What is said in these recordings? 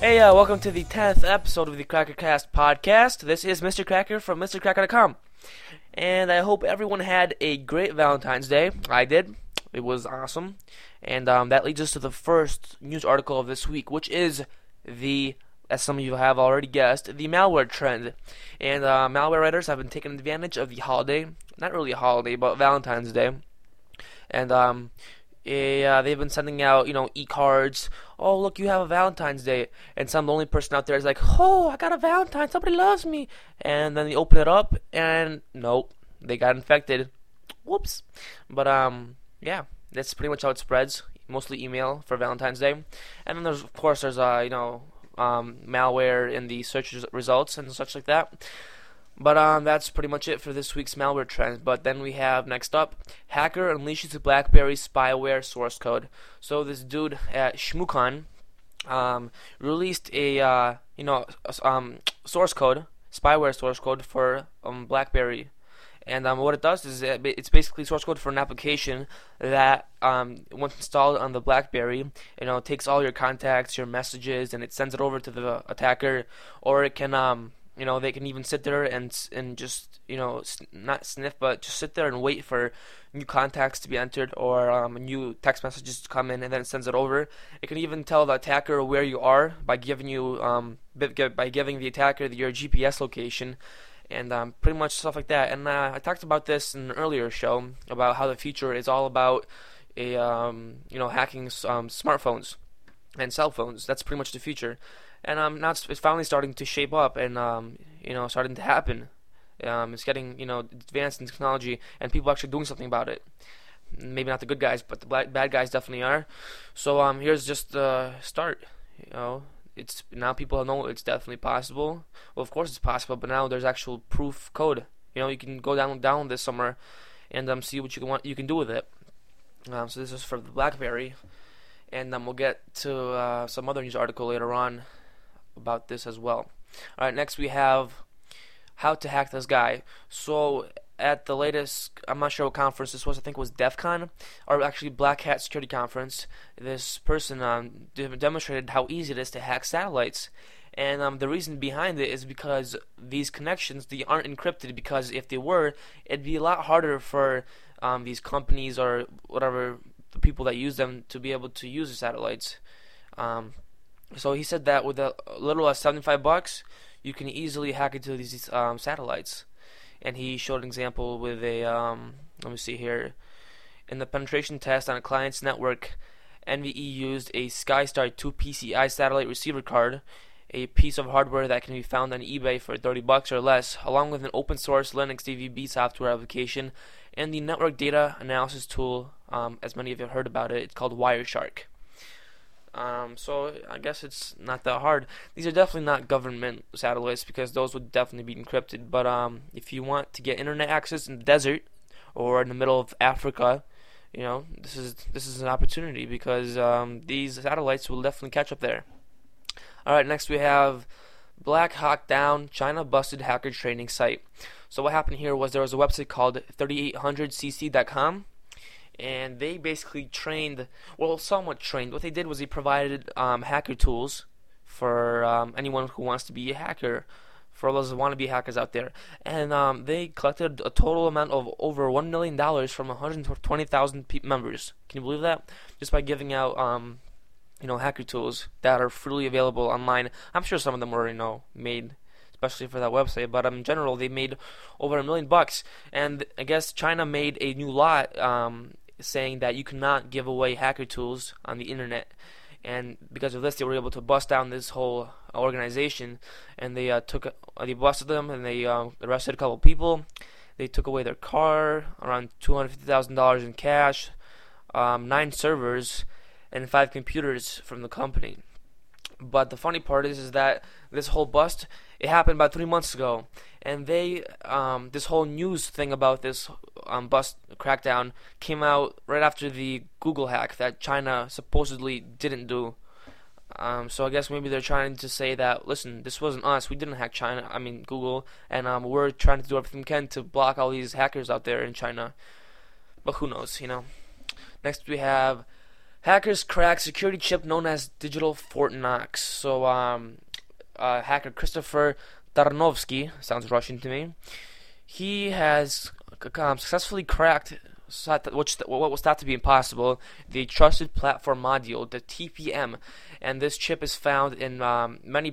Welcome to the 10th episode of the CrackerCast podcast. This is Mr. Cracker from MrCracker.com. And I hope everyone had a great Valentine's Day. I did. It was awesome. And that leads us to the first news article of this week, which is as some of you have already guessed, the malware trend. And malware writers have been taking advantage of the holiday, not really a holiday, but Valentine's Day. And they've been sending out, e-cards. Oh, look, you have a Valentine's Day. And some lonely person out there is like, oh, I got a Valentine. Somebody loves me. And then they open it up, and nope, they got infected. Whoops. But, yeah, that's pretty much how it spreads. Mostly email for Valentine's Day. And then there's malware in the search results and such like that. But that's pretty much it for this week's malware trend. But then we have next up, hacker unleashes BlackBerry spyware source code. So this dude at Shmoocon released a source code, spyware source code for BlackBerry. And what it does is it's basically source code for an application that once installed on the BlackBerry, takes all your contacts, your messages, and it sends it over to the attacker. Or it can they can even sit there and just, not sniff, but just sit there and wait for new contacts to be entered or new text messages to come in, and then it sends it over. It can even tell the attacker where you are by giving the attacker your GPS location, and pretty much stuff like that. And I talked about this in an earlier show about how the future is all about hacking smartphones and cell phones. That's pretty much the future. And now it's finally starting to shape up and starting to happen. It's getting advanced in technology, and people actually doing something about it. Maybe not the good guys, but the bad guys definitely are. So here's just the start. It's now people know it's definitely possible. Well, of course it's possible, but now there's actual proof code. You can go down this somewhere and see what you can do with it. So this is for the BlackBerry, and we'll get to some other news article later on about this as well. Alright, next we have how to hack this guy. So at the latest, I'm not sure what conference this was, I think it was DEF CON, or actually Black Hat Security Conference, this person demonstrated how easy it is to hack satellites. And the reason behind it is because these connections, they aren't encrypted, because if they were, it'd be a lot harder for these companies or whatever, the people that use them, to be able to use the satellites. So he said that with a little as $75, you can easily hack into these satellites. And he showed an example with a, let me see here. In the penetration test on a client's network, NVE used a SkyStar 2 PCI satellite receiver card, a piece of hardware that can be found on eBay for $30 or less, along with an open source Linux DVB software application, and the network data analysis tool, as many of you have heard about it. It's called Wireshark. So I guess it's not that hard. These are definitely not government satellites, because those would definitely be encrypted. But if you want to get internet access in the desert or in the middle of Africa, this is an opportunity, because these satellites will definitely catch up there. Alright, next we have Black Hawk Down, China busted hacker training site. So what happened here was there was a website called 3800cc.com. And they basically somewhat trained. What they did was they provided hacker tools for anyone who wants to be a hacker, for those that want to be hackers out there. And they collected a total amount of over $1 million from 120,000 members. Can you believe that? Just by giving out, hacker tools that are freely available online. I'm sure some of them were, made especially for that website, but in general, they made over $1 million. And I guess China made a new law saying that you cannot give away hacker tools on the internet, and because of this, they were able to bust down this whole organization, and they busted them, and they arrested a couple people. They took away their car, around $250,000 in cash, 9 servers, and 5 computers from the company. But the funny part is that this whole bust, it happened about 3 months ago, and they this whole news thing about this bust crackdown came out right after the Google hack that China supposedly didn't do. So I guess maybe they're trying to say that, listen, this wasn't us, we didn't hack Google, and we're trying to do everything we can to block all these hackers out there in China. But who knows, Next we have Hackers crack security chip known as Digital Fort Knox. So, hacker Christopher Tarnovsky, sounds Russian to me, he has successfully cracked what was thought to be impossible, the Trusted Platform Module, the TPM, and this chip is found in many,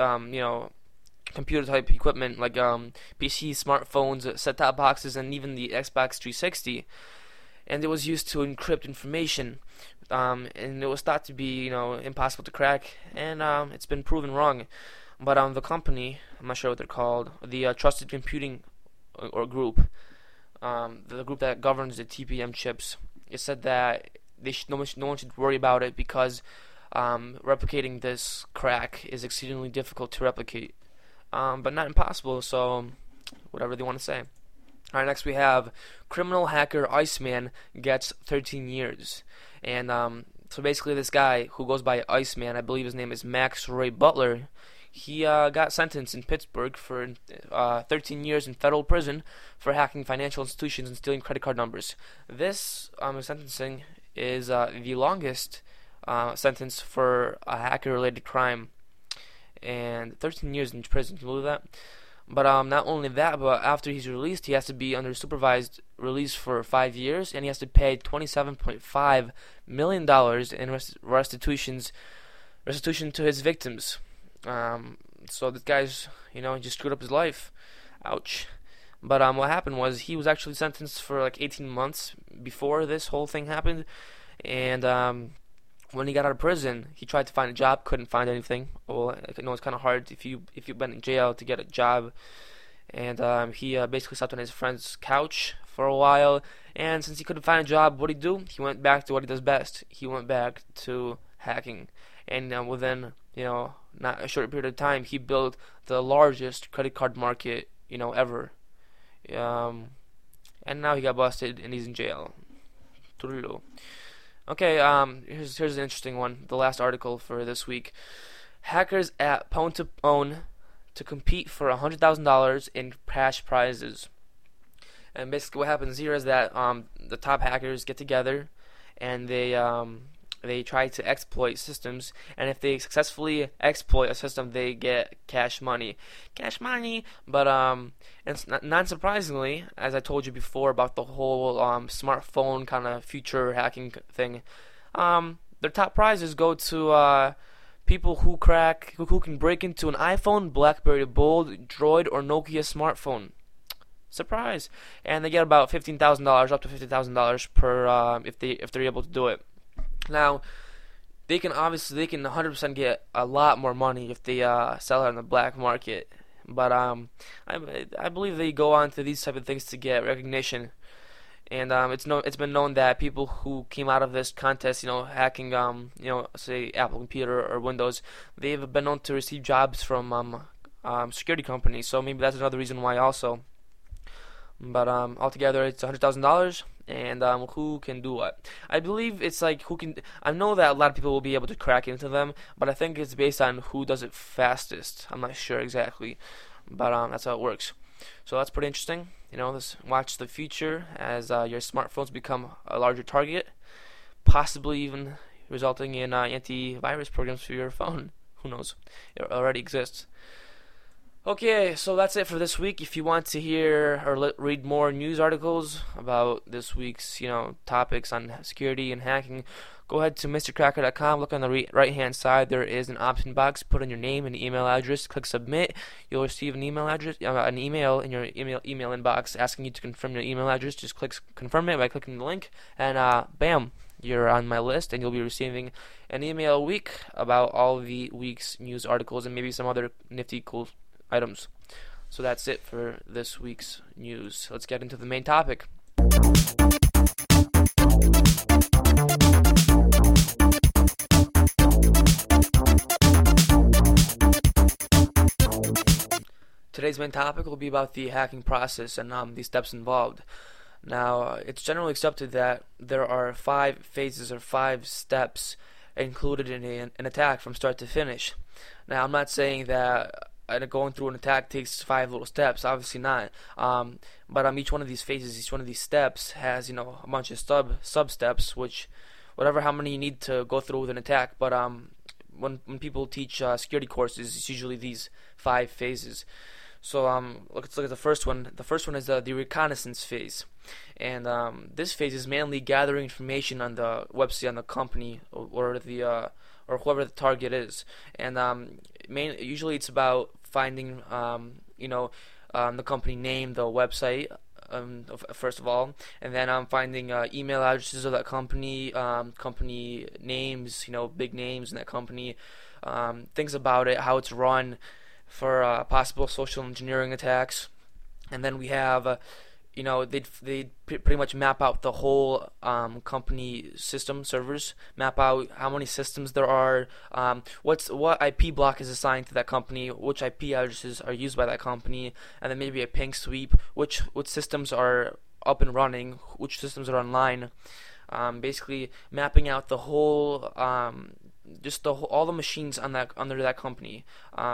computer type equipment like PCs, smartphones, set-top boxes, and even the Xbox 360. And it was used to encrypt information, and it was thought to be, impossible to crack, and it's been proven wrong. But the company, I'm not sure what they're called, the Trusted Computing or group, the group that governs the TPM chips, it said that no one should worry about it because replicating this crack is exceedingly difficult to replicate, but not impossible. So whatever they want to say. All right, next we have criminal hacker Iceman gets 13 years. And so basically this guy who goes by Iceman, I believe his name is Max Ray Butler, he got sentenced in Pittsburgh for 13 years in federal prison for hacking financial institutions and stealing credit card numbers. This sentencing is the longest sentence for a hacker-related crime, and 13 years in prison. Can you believe that? But not only that, but after he's released, he has to be under supervised release for 5 years, and he has to pay $27.5 million in restitution to his victims. So this guy's, he just screwed up his life. Ouch. But what happened was he was actually sentenced for like 18 months before this whole thing happened, and when he got out of prison, he tried to find a job, couldn't find anything. Well, I know it's kind of hard if you've been in jail to get a job. And he basically slept on his friend's couch for a while. And since he couldn't find a job, what did he do? He went back to what he does best. He went back to hacking. And within not a short period of time, he built the largest credit card market ever. And now he got busted and he's in jail. Okay, here's an interesting one. The last article for this week. Hackers at Pwn to Own to compete for $100,000 in cash prizes. And basically what happens here is that the top hackers get together and they try to exploit systems, and if they successfully exploit a system, they get cash money. But it's not surprisingly, as I told you before about the whole smartphone kind of future hacking thing, their top prizes go to people who can break into an iPhone, BlackBerry Bold, Droid, or Nokia smartphone. Surprise! And they get about $15,000, up to $50,000 per if they're able to do it. Now, they can 100% get a lot more money if they sell it on the black market. But I believe they go on to these type of things to get recognition. And it's been known that people who came out of this contest, hacking, say Apple Computer or Windows, they've been known to receive jobs from security companies. So maybe that's another reason why also. But altogether, it's $100,000, and who can do what? I believe it's like who can. I know that a lot of people will be able to crack into them, but I think it's based on who does it fastest. I'm not sure exactly, but that's how it works. So that's pretty interesting. Watch the future as your smartphones become a larger target, possibly even resulting in antivirus programs for your phone. Who knows? It already exists. Okay, so that's it for this week. If you want to hear or read more news articles about this week's, topics on security and hacking, go ahead to MrCracker.com. Look on the right-hand side. There is an option box. Put in your name and email address. Click submit. You'll receive an email in your email inbox asking you to confirm your email address. Just click confirm it by clicking the link, and bam, you're on my list, and you'll be receiving an email a week about all the week's news articles and maybe some other nifty, cool items. So that's it for this week's news. Let's get into the main topic. Today's main topic will be about the hacking process and the steps involved. Now, it's generally accepted that there are 5 phases or 5 steps included in an attack from start to finish. Now, I'm not saying that going through an attack takes 5 little steps, obviously not. But each one of these phases, each one of these steps has, a bunch of sub steps, which whatever how many you need to go through with an attack. But when people teach security courses, it's usually these 5 phases. So let's look at the first one. The first one is the reconnaissance phase, and this phase is mainly gathering information on the website, on the company, or the or whoever the target is. And usually it's about finding the company name, the website. First of all, and then I'm finding email addresses of that company, company names, big names in that company, things about it, how it's run, for possible social engineering attacks. And then we have, they pretty much map out the whole company system servers, map out how many systems there are, what IP block is assigned to that company, which IP addresses are used by that company, and then maybe a ping sweep, which systems are up and running, which systems are online. Basically mapping out the whole, all the machines on that under that company.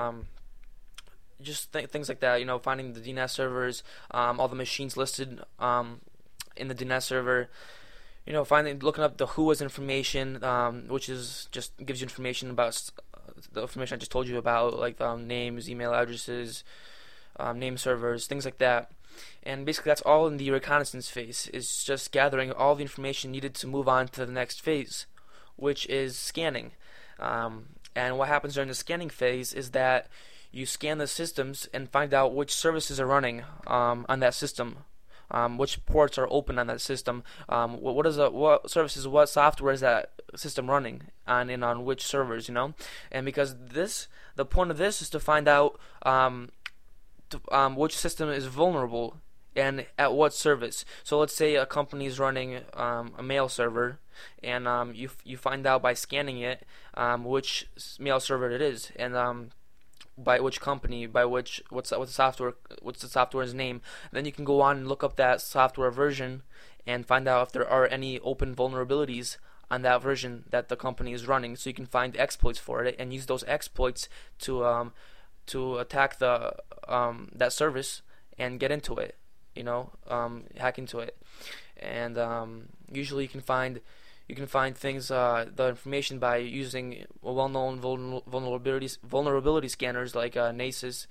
Things like that, finding the DNS servers, all the machines listed in the DNS server, looking up the WHOIS information, which is just gives you information about the information I just told you about, like names, email addresses, name servers, things like that. And basically that's all in the reconnaissance phase. It's just gathering all the information needed to move on to the next phase, which is scanning. And what happens during the scanning phase is that you scan the systems and find out which services are running on that system, which ports are open on that system, what services, what software is that system running on, and on which servers, And because the point of this is to find out which system is vulnerable and at what service. So let's say a company is running a mail server, and you find out by scanning it which mail server it is, and by which company, what's the software's name. Then you can go on and look up that software version and find out if there are any open vulnerabilities on that version that the company is running. So you can find exploits for it and use those exploits to attack that service and get into it, hack into it. And usually you can find things, the information, by using well-known vulnerability scanners like Nasus,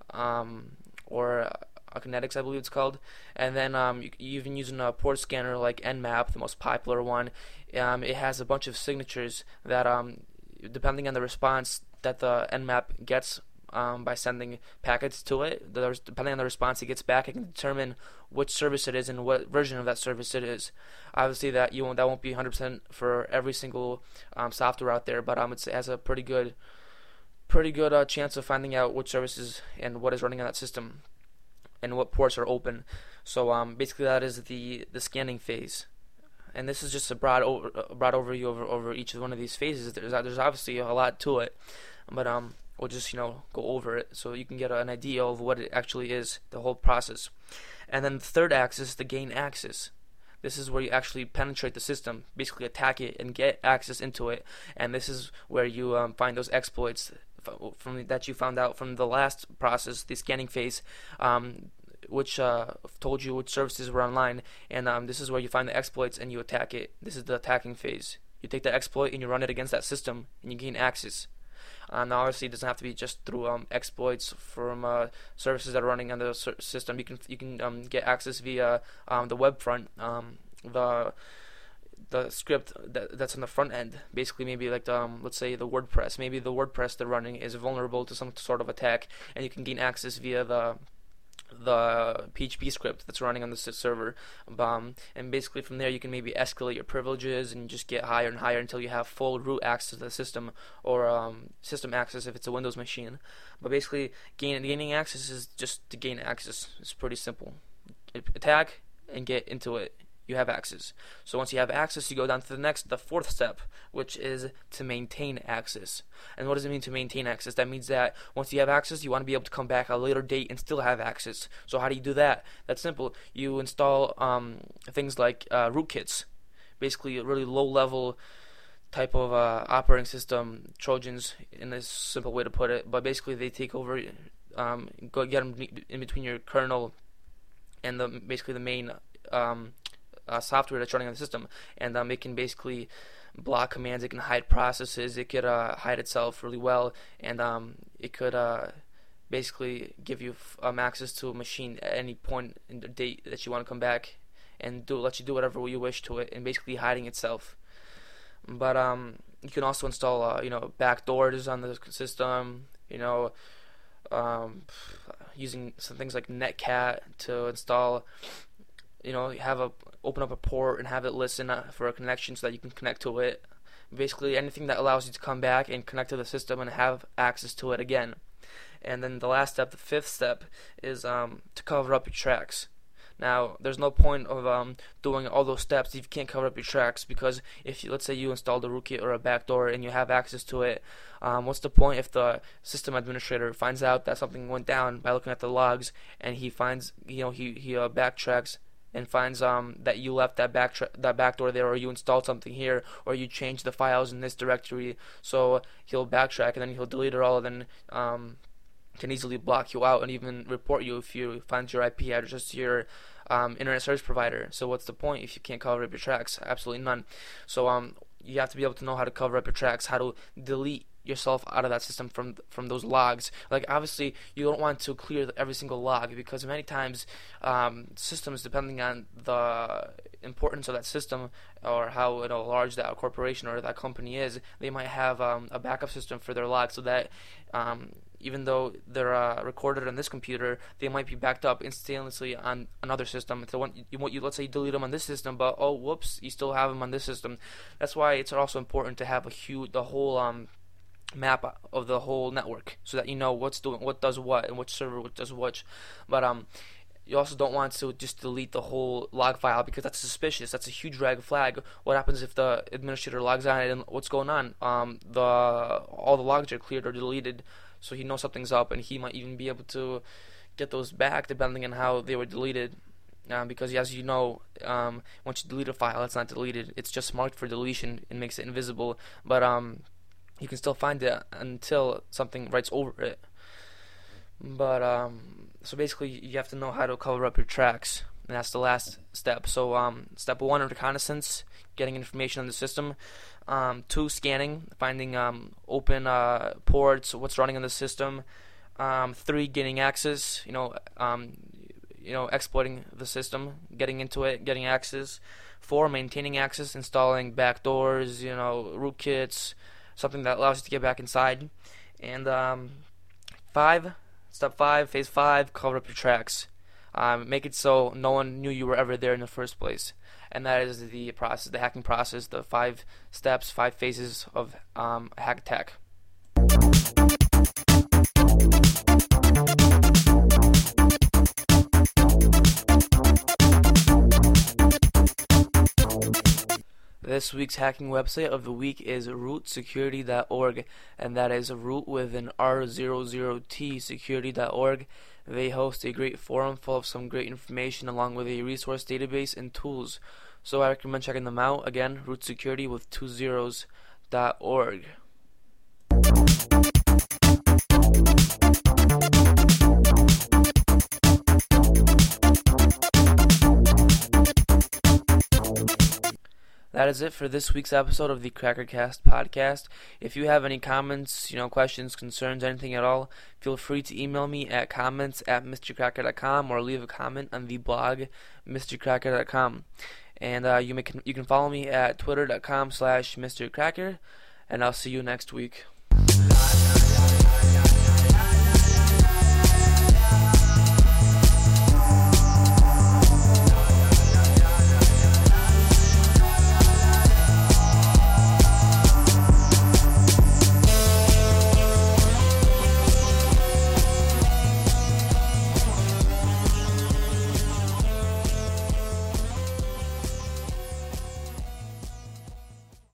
or Kinetics, I believe it's called. And then you even using a port scanner like Nmap, the most popular one. It has a bunch of signatures that, depending on the response that the Nmap gets by sending packets to it, depending on the response it gets back, it can determine which service it is and what version of that service it is. Obviously, that won't be 100% for every single software out there, but it has a pretty good chance of finding out which services and what is running on that system and what ports are open. So basically, that is the scanning phase. And this is just a broad overview over each one of these phases. There's obviously a lot to it, but we'll just go over it so you can get an idea of what it actually is, the whole process. And then the third axis, the gain axis. This is where you actually penetrate the system, basically attack it and get access into it. And this is where you find those exploits that you found out from the last process, the scanning phase, which told you which services were online. And this is where you find the exploits and you attack it. This is the attacking phase. You take the exploit and you run it against that system and you gain access. Now, obviously, it doesn't have to be just through exploits from services that are running on the system. You can get access via the web front, the script that's on the front end. Basically, maybe like let's say the WordPress. Maybe the WordPress they're running is vulnerable to some sort of attack, and you can gain access via the PHP script that's running on the server, and basically from there you can maybe escalate your privileges and just get higher and higher until you have full root access to the system, or system access if it's a Windows machine. But basically, gaining access is just to gain access. It's pretty simple. Attack and get into it. You have access. So once you have access, you go down to the fourth step, which is to maintain access. And what does it mean to maintain access? That means that once you have access, you want to be able to come back at a later date and still have access. So how do you do that? That's simple. You install things like rootkits, basically a really low-level type of operating system, Trojans, in a simple way to put it. But basically, they take over, get them in between your kernel and basically the main software that's running on the system, and it can basically block commands. It can hide processes. It could hide itself really well, and it could basically give you access to a machine at any point in the date that you want to come back, and let you do whatever you wish to it, and basically hiding itself. But you can also install backdoors on the system. Using some things like Netcat to install. Open up a port and have it listen for a connection so that you can connect to it. Basically, anything that allows you to come back and connect to the system and have access to it again. And then the last step, the fifth step, is to cover up your tracks. Now, there's no point of doing all those steps if you can't cover up your tracks, because let's say you installed a rootkit or a backdoor and you have access to it, what's the point if the system administrator finds out that something went down by looking at the logs, and he finds, he backtracks and finds that you left that backdoor there, or you installed something here, or you changed the files in this directory, so he'll backtrack and then he'll delete it all, and then can easily block you out and even report you if you find your IP address to your internet service provider. So what's the point if you can't cover up your tracks? Absolutely none. So you have to be able to know how to cover up your tracks, how to delete yourself out of that system from those logs. Like, obviously you don't want to clear every single log, because many times systems, depending on the importance of that system or how large that corporation or that company is, they might have a backup system for their logs, so that even though they're recorded on this computer, they might be backed up instantaneously on another system. So let's say you delete them on this system, but oh whoops, you still have them on this system. That's why it's also important to have the whole map of the whole network, so that you know what does what, and which server does which. But you also don't want to just delete the whole log file, because that's suspicious. That's a huge red flag. What happens if the administrator logs on it and what's going on? All the logs are cleared or deleted, so he knows something's up, and he might even be able to get those back depending on how they were deleted. Because as you know, once you delete a file, it's not deleted. It's just marked for deletion. It makes it invisible. But you can still find it until something writes over it. But so basically, you have to know how to cover up your tracks, and that's the last step. So step 1, reconnaissance, getting information on the system. 2, scanning, finding open ports, what's running on the system. 3, gaining access, exploiting the system, getting into it, getting access. 4, maintaining access, installing backdoors, rootkits, something that allows you to get back inside. And step 5, phase 5, cover up your tracks. Make it so no one knew you were ever there in the first place. And that is the process, the hacking process, the 5 steps, 5 phases of hack attack. This week's hacking website of the week is rootsecurity.org, and that is root with an R00T, security.org. They host a great forum full of some great information, along with a resource database and tools. So I recommend checking them out. Again, rootsecurity with 2 zeros.org. That is it for this week's episode of the Crackercast podcast. If you have any comments, questions, concerns, anything at all, feel free to email me at comments@mrcracker.com, or leave a comment on the blog mrcracker.com. And you can follow me at twitter.com/mrcracker, and I'll see you next week.